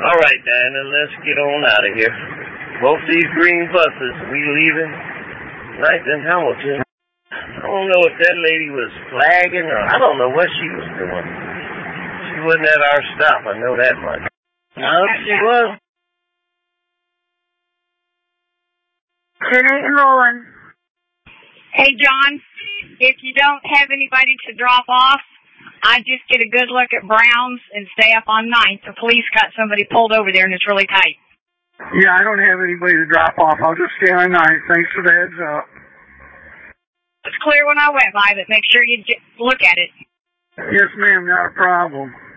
All right, Diana, let's get on out of here. Both these green buses, we leaving right in Hamilton. I don't know if that lady was flagging or I don't know what she was doing. She wasn't at our stop, I know that much. No, she was. Turn rolling. Hey, John, if you don't have anybody to drop off, I just get a good look at Brown's and stay up on 9th. The police got somebody pulled over there and it's really tight. Yeah, I don't have anybody to drop off. I'll just stay on 9th. Thanks for the heads up. It's clear when I went by, but make sure you look at it. Yes, ma'am, not a problem.